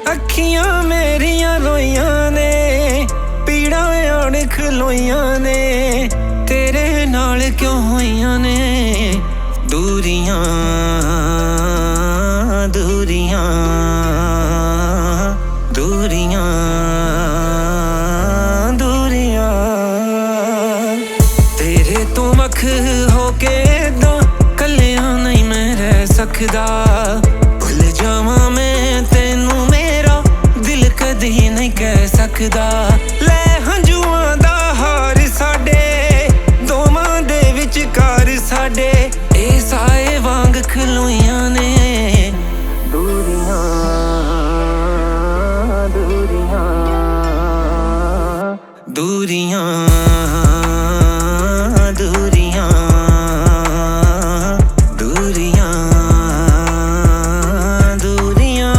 अखियां मेरियां रोइयां ने, पीड़ा आड़ खलोइयां ने, तेरे नाल क्यों होइयां ने दूरियां दूरियां दूरियां दूरियां। तेरे तो मख होके दा कलिया नहीं मैं रह सकदा, भुल जावां मैं तेनू मेरा दिल कदी नहीं कह सकदा। ले हंजुआं दा हार साडे दोवां दे विचकार साडे, ए साए वांग खलोइयां ने दूरियां दूरियां दूरियां दूरियां दूरियां दूरियां।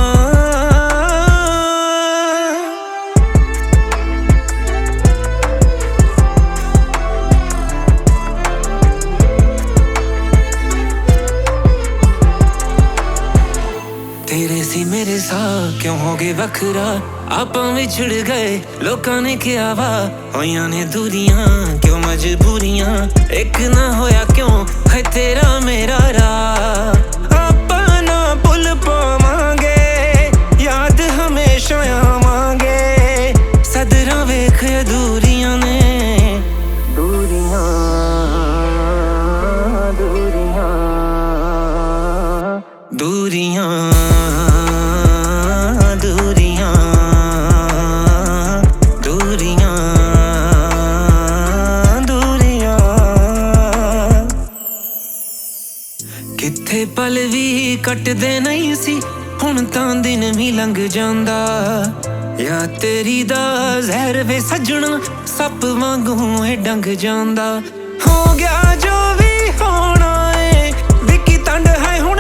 तेरे सी मेरे साथ क्यों हो गए वखरा, आपां विछड़ गए लोकां ने क्या वा, होइयां ने दूरियां क्यों मजबूरियां, एक ना होया क्यों है तेरा मेरा राह। आपां ना भुल पावांगे याद हमेशा आवांगे, सदरां वेख दूरियां ने दूरियां दूरियां दूरियां दूरियां दूरियां दूरियां। किथे पल भी कटदे नहीं सी, हुण तां दिन भी लंघ जांदा, या तेरी दा जहर वे सजना सप वांगू ए डंग जांदा। हो गया जो भी होना है, विकी तंड है